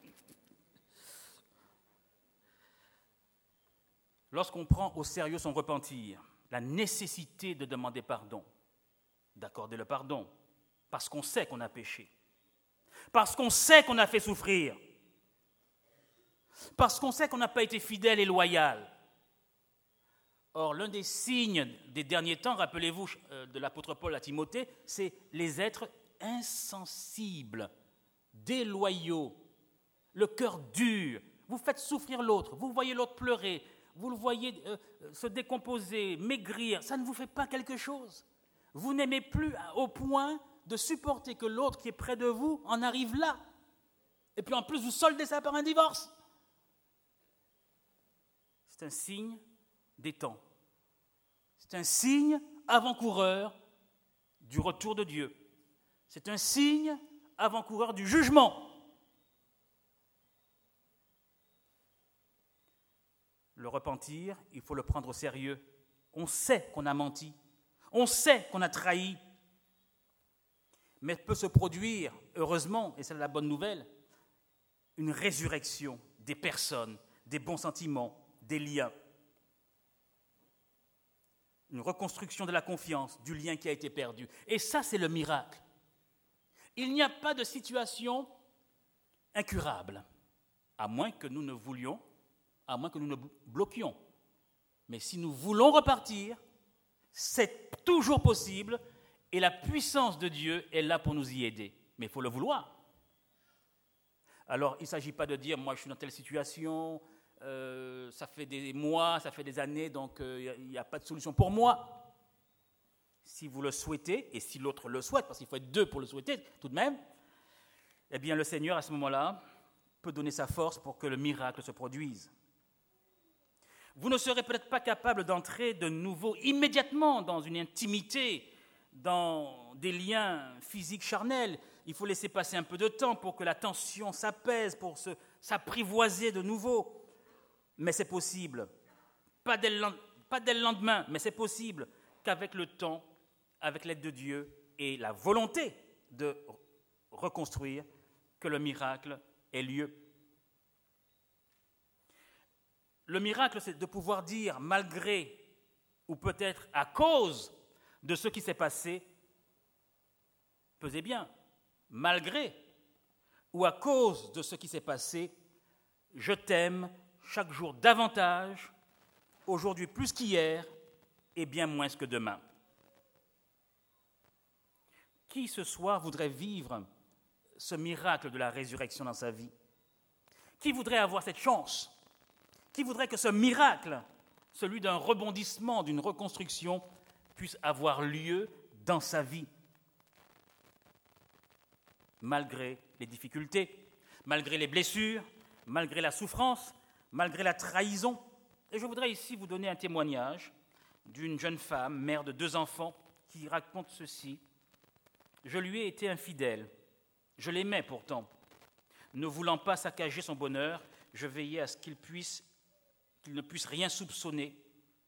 Lorsqu'on prend au sérieux son repentir, la nécessité de demander pardon, d'accorder le pardon, parce qu'on sait qu'on a péché, parce qu'on sait qu'on a fait souffrir, parce qu'on sait qu'on n'a pas été fidèle et loyal. Or, l'un des signes des derniers temps, rappelez-vous de l'apôtre Paul à Timothée, c'est les êtres insensibles, déloyaux, le cœur dur. Vous faites souffrir l'autre, vous voyez l'autre pleurer, vous le voyez euh, se décomposer, maigrir, ça ne vous fait pas quelque chose. Vous n'aimez plus au point de supporter que l'autre qui est près de vous en arrive là. Et puis en plus, vous soldez ça par un divorce. C'est un signe des temps. C'est un signe avant-coureur du retour de Dieu. C'est un signe avant-coureur du jugement. Le repentir, il faut le prendre au sérieux. On sait qu'on a menti. On sait qu'on a trahi. Mais peut se produire, heureusement, et c'est la bonne nouvelle, une résurrection des personnes, des bons sentiments, des liens. Une reconstruction de la confiance, du lien qui a été perdu. Et ça, c'est le miracle. Il n'y a pas de situation incurable, à moins que nous ne voulions, à moins que nous ne bloquions. Mais si nous voulons repartir, c'est toujours possible et la puissance de Dieu est là pour nous y aider. Mais il faut le vouloir. Alors, il ne s'agit pas de dire, moi je suis dans telle situation, euh, ça fait des mois, ça fait des années, donc il euh, n'y a, a pas de solution pour moi. Si vous le souhaitez, et si l'autre le souhaite, parce qu'il faut être deux pour le souhaiter tout de même, eh bien le Seigneur, à ce moment-là, peut donner sa force pour que le miracle se produise. Vous ne serez peut-être pas capable d'entrer de nouveau immédiatement dans une intimité, dans des liens physiques charnels. Il faut laisser passer un peu de temps pour que la tension s'apaise, pour se, s'apprivoiser de nouveau. Mais c'est possible. Pas dès, le, pas dès le lendemain, mais c'est possible qu'avec le temps, avec l'aide de Dieu et la volonté de reconstruire, que le miracle ait lieu. Le miracle, c'est de pouvoir dire, malgré ou peut-être à cause de ce qui s'est passé, pesez bien, malgré ou à cause de ce qui s'est passé, je t'aime chaque jour davantage, aujourd'hui plus qu'hier et bien moins que demain. Qui ce soir voudrait vivre ce miracle de la résurrection dans sa vie? Qui voudrait avoir cette chance? Qui voudrait que ce miracle, celui d'un rebondissement, d'une reconstruction, puisse avoir lieu dans sa vie? Malgré les difficultés, malgré les blessures, malgré la souffrance, malgré la trahison. Et je voudrais ici vous donner un témoignage d'une jeune femme, mère de deux enfants, qui raconte ceci. Je lui ai été infidèle. Je l'aimais pourtant. Ne voulant pas saccager son bonheur, je veillais à ce qu'il puisse, qu'il ne puisse rien soupçonner.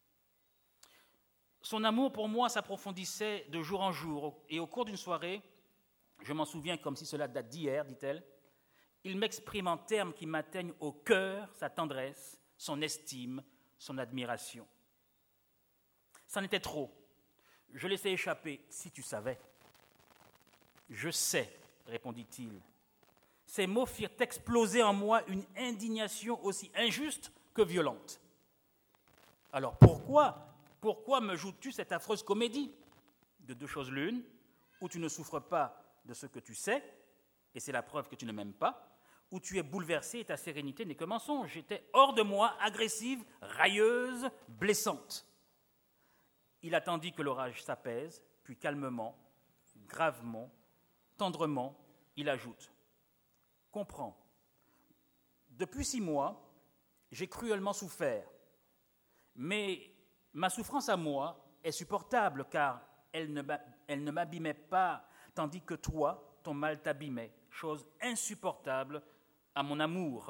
Son amour pour moi s'approfondissait de jour en jour. Et au cours d'une soirée, je m'en souviens comme si cela date d'hier, dit-elle, il m'exprime en termes qui m'atteignent au cœur sa tendresse, son estime, son admiration. Ça n'était trop. Je laissais échapper, si tu savais. Je sais, répondit-il. Ces mots firent exploser en moi une indignation aussi injuste que violente. Alors pourquoi, pourquoi me joues-tu cette affreuse comédie? De deux choses l'une, ou tu ne souffres pas de ce que tu sais, et c'est la preuve que tu ne m'aimes pas, ou tu es bouleversé et ta sérénité n'est que mensonge. J'étais hors de moi, agressive, railleuse, blessante. Il attendit que l'orage s'apaise, puis calmement, gravement, tendrement, il ajoute « Comprends, depuis six mois, j'ai cruellement souffert, mais ma souffrance à moi est supportable car elle ne, elle ne m'abîmait pas, tandis que toi, ton mal t'abîmait, chose insupportable à mon amour.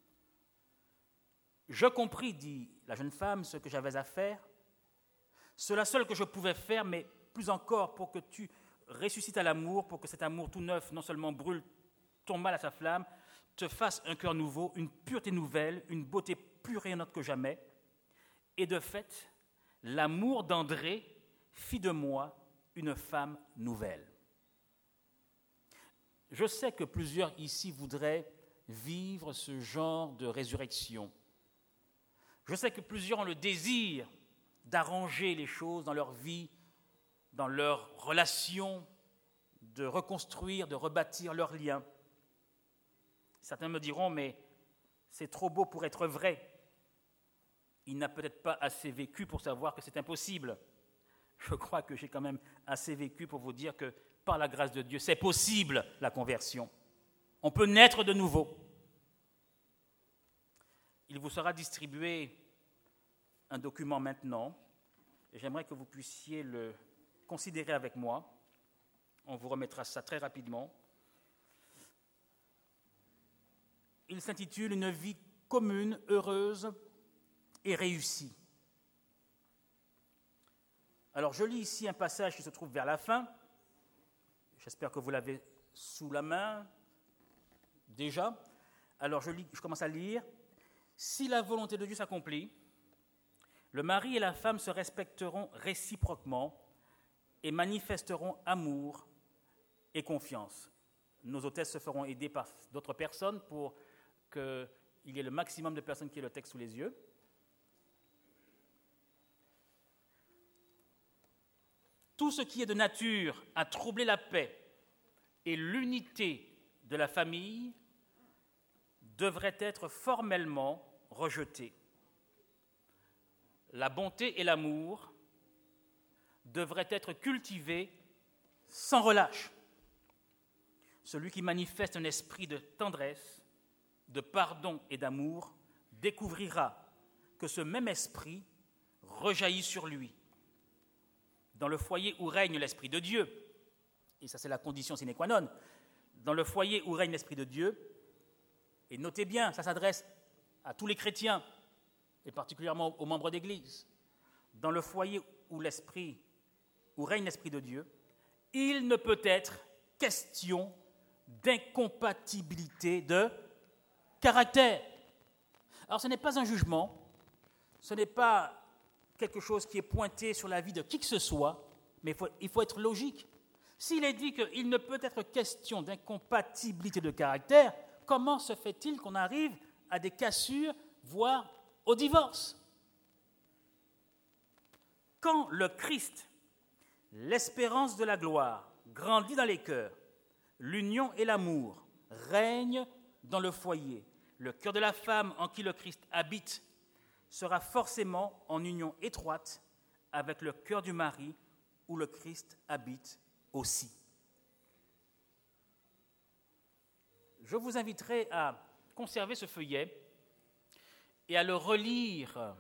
Je compris, dit la jeune femme, ce que j'avais à faire, cela seul que je pouvais faire, mais plus encore pour que tu ressuscites à l'amour, pour que cet amour tout neuf non seulement brûle ton mal à sa flamme, te fasse un cœur nouveau, une pureté nouvelle, une beauté plus rayonnante que jamais. Et de fait, l'amour d'André fit de moi une femme nouvelle. Je sais que plusieurs ici voudraient vivre ce genre de résurrection. Je sais que plusieurs ont le désir d'arranger les choses dans leur vie, dans leurs relations, de reconstruire, de rebâtir leurs liens. Certains me diront, mais c'est trop beau pour être vrai. Il n'a peut-être pas assez vécu pour savoir que c'est impossible. Je crois que j'ai quand même assez vécu pour vous dire que, par la grâce de Dieu, c'est possible la conversion. On peut naître de nouveau. Il vous sera distribué un document maintenant, et j'aimerais que vous puissiez le considérer avec moi. On vous remettra ça très rapidement. Il s'intitule « Une vie commune, heureuse et réussie ». Alors, je lis ici un passage qui se trouve vers la fin. J'espère que vous l'avez sous la main déjà. Alors je, lis, je commence à lire. Si la volonté de Dieu s'accomplit, le mari et la femme se respecteront réciproquement et manifesteront amour et confiance. Nos hôtesses se feront aider par d'autres personnes pour qu'il y ait le maximum de personnes qui aient le texte sous les yeux. Tout ce qui est de nature à troubler la paix et l'unité de la famille devrait être formellement rejeté. La bonté et l'amour devraient être cultivés sans relâche. Celui qui manifeste un esprit de tendresse, de pardon et d'amour découvrira que ce même esprit rejaillit sur lui. Dans le foyer où règne l'Esprit de Dieu, et ça c'est la condition sine qua non, dans le foyer où règne l'Esprit de Dieu, et notez bien, ça s'adresse à tous les chrétiens, et particulièrement aux membres d'Église, dans le foyer où l'Esprit, où règne l'Esprit de Dieu, il ne peut être question d'incompatibilité de caractère. Alors ce n'est pas un jugement, ce n'est pas quelque chose qui est pointé sur la vie de qui que ce soit, mais il faut, il faut être logique. S'il est dit qu'il ne peut être question d'incompatibilité de caractère, comment se fait-il qu'on arrive à des cassures, voire au divorce? Quand le Christ, l'espérance de la gloire, grandit dans les cœurs, l'union et l'amour règnent dans le foyer, le cœur de la femme en qui le Christ habite sera forcément en union étroite avec le cœur du mari où le Christ habite aussi. Je vous inviterai à conserver ce feuillet et à le relire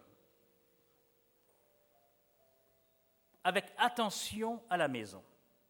avec attention à la maison.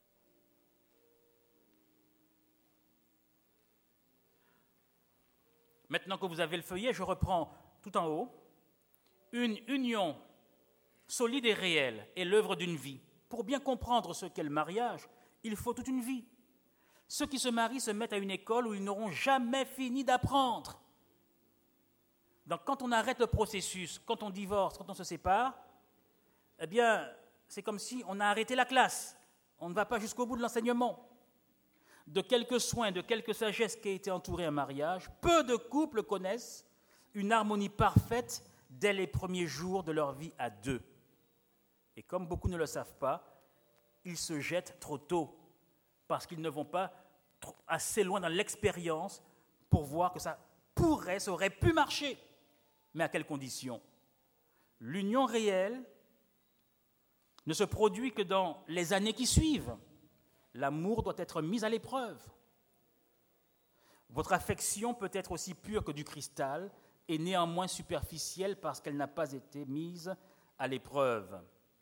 Maintenant que vous avez le feuillet, je reprends tout en haut. Une union solide et réelle est l'œuvre d'une vie. Pour bien comprendre ce qu'est le mariage, il faut toute une vie. Ceux qui se marient se mettent à une école où ils n'auront jamais fini d'apprendre. Donc quand on arrête le processus, quand on divorce, quand on se sépare, eh bien, c'est comme si on a arrêté la classe. On ne va pas jusqu'au bout de l'enseignement. De quelques soins, de quelques sagesse qui a été entouré un mariage, peu de couples connaissent une harmonie parfaite dès les premiers jours de leur vie à deux. Et comme beaucoup ne le savent pas, ils se jettent trop tôt, parce qu'ils ne vont pas trop, assez loin dans l'expérience pour voir que ça pourrait, ça aurait pu marcher. Mais à quelles conditions? L'union réelle ne se produit que dans les années qui suivent. L'amour doit être mis à l'épreuve. Votre affection peut être aussi pure que du cristal, et néanmoins superficielle parce qu'elle n'a pas été mise à l'épreuve.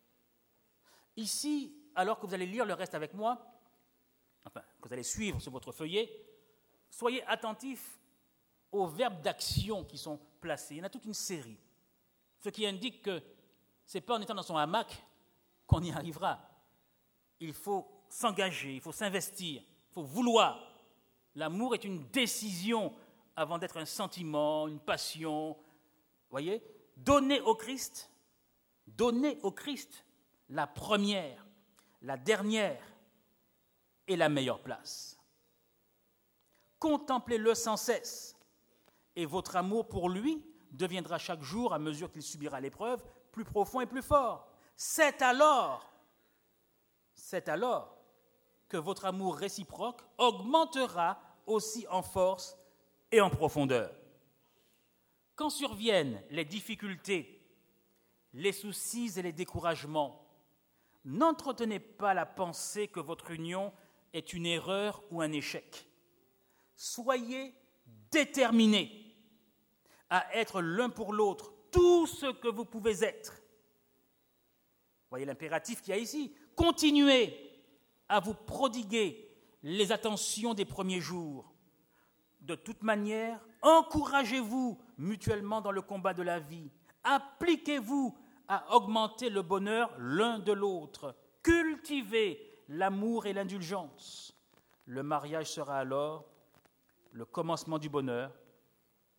Ici, alors que vous allez lire le reste avec moi, enfin, que vous allez suivre sur votre feuillet, soyez attentifs aux verbes d'action qui sont placés. Il y en a toute une série. Ce qui indique que ce n'est pas en étant dans son hamac qu'on y arrivera. Il faut s'engager, il faut s'investir, il faut vouloir. L'amour est une décision avant d'être un sentiment, une passion. Voyez, donner au Christ, donner au Christ la première, la dernière et la meilleure place. Contemplez-le sans cesse, et votre amour pour lui deviendra chaque jour, à mesure qu'il subira l'épreuve, plus profond et plus fort. C'est alors, c'est alors que votre amour réciproque augmentera aussi en force et en profondeur. Quand surviennent les difficultés, les soucis et les découragements, n'entretenez pas la pensée que votre union est une erreur ou un échec. Soyez déterminés à être l'un pour l'autre tout ce que vous pouvez être. Voyez l'impératif qu'il y a ici. Continuez à vous prodiguer les attentions des premiers jours. De toute manière, encouragez-vous mutuellement dans le combat de la vie. Appliquez-vous à augmenter le bonheur l'un de l'autre. Cultivez l'amour et l'indulgence. Le mariage sera alors le commencement du bonheur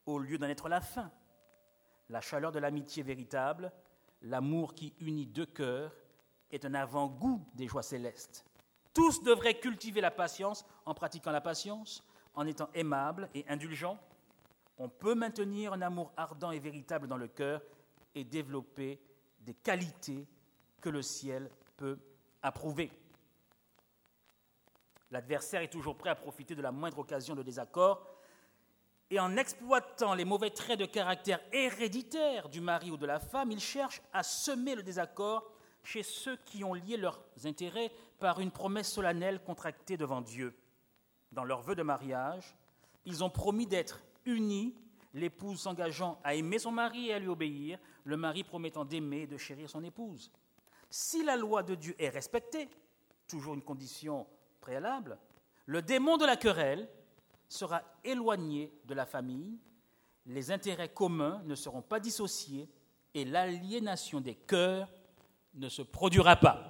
au lieu d'en être la fin. La chaleur de l'amitié véritable, l'amour qui unit deux cœurs, est un avant-goût des joies célestes. Tous devraient cultiver la patience en pratiquant la patience, en étant aimables et indulgents. On peut maintenir un amour ardent et véritable dans le cœur et développer des qualités que le ciel peut approuver. L'adversaire est toujours prêt à profiter de la moindre occasion de désaccord et en exploitant les mauvais traits de caractère héréditaires du mari ou de la femme, il cherche à semer le désaccord chez ceux qui ont lié leurs intérêts par une promesse solennelle contractée devant Dieu. Dans leur vœu de mariage, ils ont promis d'être unis, l'épouse s'engageant à aimer son mari et à lui obéir, le mari promettant d'aimer et de chérir son épouse. Si la loi de Dieu est respectée, toujours une condition préalable, le démon de la querelle sera éloigné de la famille, les intérêts communs ne seront pas dissociés et l'aliénation des cœurs ne se produira pas.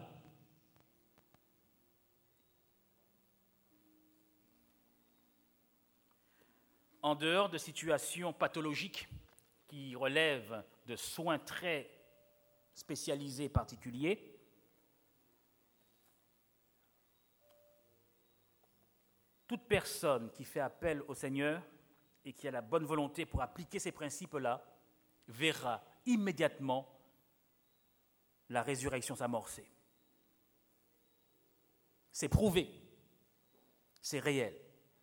En dehors de situations pathologiques qui relèvent de soins très spécialisés et particuliers, toute personne qui fait appel au Seigneur et qui a la bonne volonté pour appliquer ces principes-là verra immédiatement la résurrection s'amorcer. C'est prouvé, c'est réel.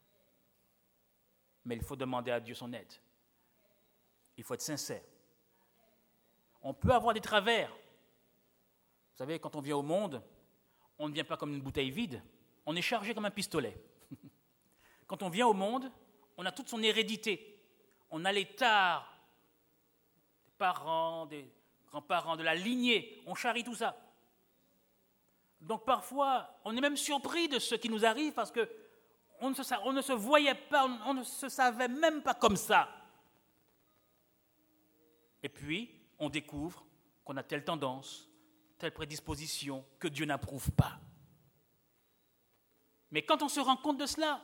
Mais il faut demander à Dieu son aide. Il faut être sincère. On peut avoir des travers. Vous savez, quand on vient au monde, on ne vient pas comme une bouteille vide, on est chargé comme un pistolet. Quand on vient au monde, on a toute son hérédité. On a les tares des parents, des grands-parents, de la lignée. On charrie tout ça. Donc parfois, on est même surpris de ce qui nous arrive parce que on ne se, on ne se voyait pas, on ne se savait même pas comme ça. Et puis, on découvre qu'on a telle tendance, telle prédisposition que Dieu n'approuve pas. Mais quand on se rend compte de cela,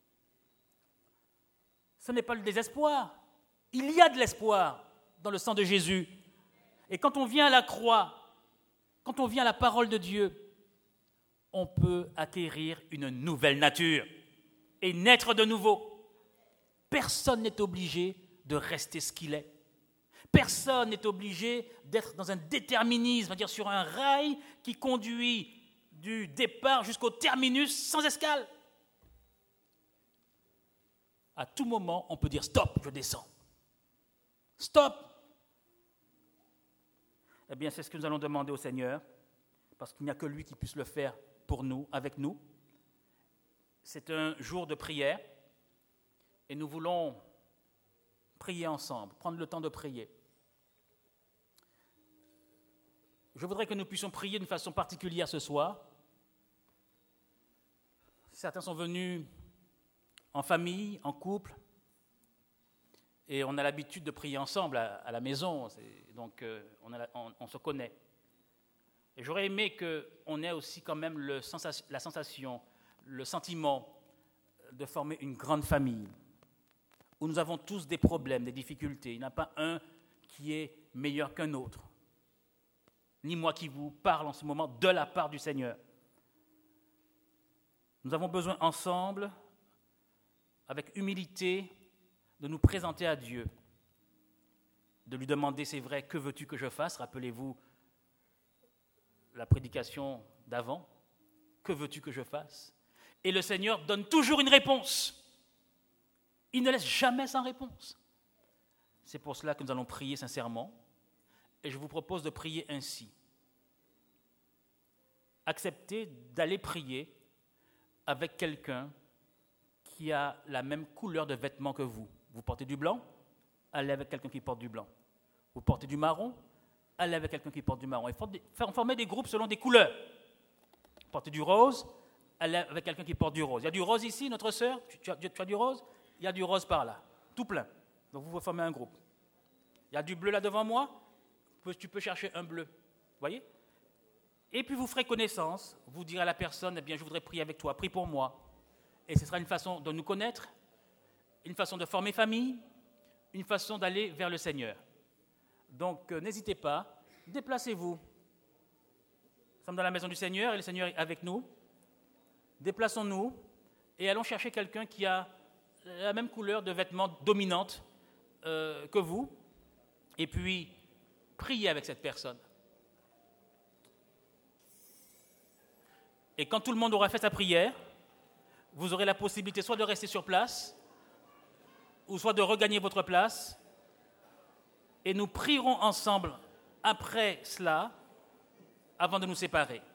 ce n'est pas le désespoir. Il y a de l'espoir dans le sang de Jésus. Et quand on vient à la croix, quand on vient à la parole de Dieu, on peut acquérir une nouvelle nature et naître de nouveau. Personne n'est obligé de rester ce qu'il est. Personne n'est obligé d'être dans un déterminisme, c'est-à-dire sur un rail qui conduit du départ jusqu'au terminus sans escale. À tout moment, on peut dire « stop, je descends ». Stop. Eh bien, c'est ce que nous allons demander au Seigneur, parce qu'il n'y a que lui qui puisse le faire pour nous, avec nous. C'est un jour de prière, et nous voulons prier ensemble, prendre le temps de prier. Je voudrais que nous puissions prier d'une façon particulière ce soir. Certains sont venus en famille, en couple, et on a l'habitude de prier ensemble à, à la maison, c'est, donc euh, on, a, on, on se connaît. Et j'aurais aimé qu'on ait aussi quand même le sensation, la sensation, le sentiment de former une grande famille, où nous avons tous des problèmes, des difficultés. Il n'y en a pas un qui est meilleur qu'un autre. Ni moi qui vous parle en ce moment de la part du Seigneur. Nous avons besoin ensemble, avec humilité, de nous présenter à Dieu, de lui demander, c'est vrai, que veux-tu que je fasse ? Rappelez-vous la prédication d'avant, que veux-tu que je fasse ? Et le Seigneur donne toujours une réponse. Il ne laisse jamais sans réponse. C'est pour cela que nous allons prier sincèrement. Et je vous propose de prier ainsi. Acceptez d'aller prier avec quelqu'un qui a la même couleur de vêtements que vous. Vous portez du blanc, allez avec quelqu'un qui porte du blanc. Vous portez du marron, allez avec quelqu'un qui porte du marron. Et formez des groupes selon des couleurs. Vous portez du rose, allez avec quelqu'un qui porte du rose. Il y a du rose ici, notre sœur, tu, tu, as, tu as du rose ? Il y a du rose par là, tout plein. Donc vous vous formez un groupe. Il y a du bleu là devant moi, tu peux chercher un bleu. Vous voyez ? Et puis vous ferez connaissance, vous direz à la personne, eh bien je voudrais prier avec toi, prie pour moi. Et ce sera une façon de nous connaître, une façon de former famille, une façon d'aller vers le Seigneur. Donc, euh, n'hésitez pas, déplacez-vous. Nous sommes dans la maison du Seigneur et le Seigneur est avec nous. Déplaçons-nous et allons chercher quelqu'un qui a la même couleur de vêtements dominante euh, que vous, et puis priez avec cette personne. Et quand tout le monde aura fait sa prière, vous aurez la possibilité soit de rester sur place, ou soit de regagner votre place, et nous prierons ensemble après cela, avant de nous séparer.